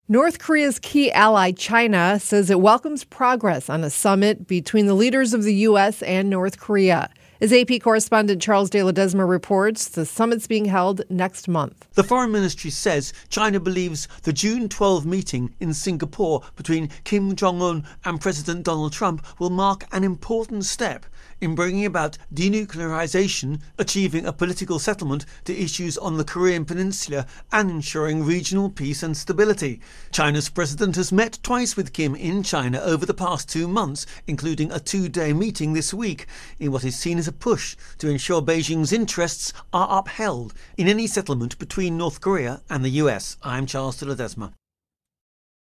North Korea's key ally, China, says it welcomes progress on a summit between the leaders of the U.S. and North Korea. As AP correspondent Charles de Ledesma reports, the summit's being held next month. The foreign ministry says China believes the June 12 meeting in Singapore between Kim Jong-un and President Donald Trump will mark an important step in bringing about denuclearization, achieving a political settlement to issues on the Korean peninsula and ensuring regional peace and stability. China's president has met twice with Kim in China over the past 2 months, including a 2-day meeting this week, in what is seen as a push to ensure Beijing's interests are upheld in any settlement between North Korea and the US. I'm Charles de Ledesma.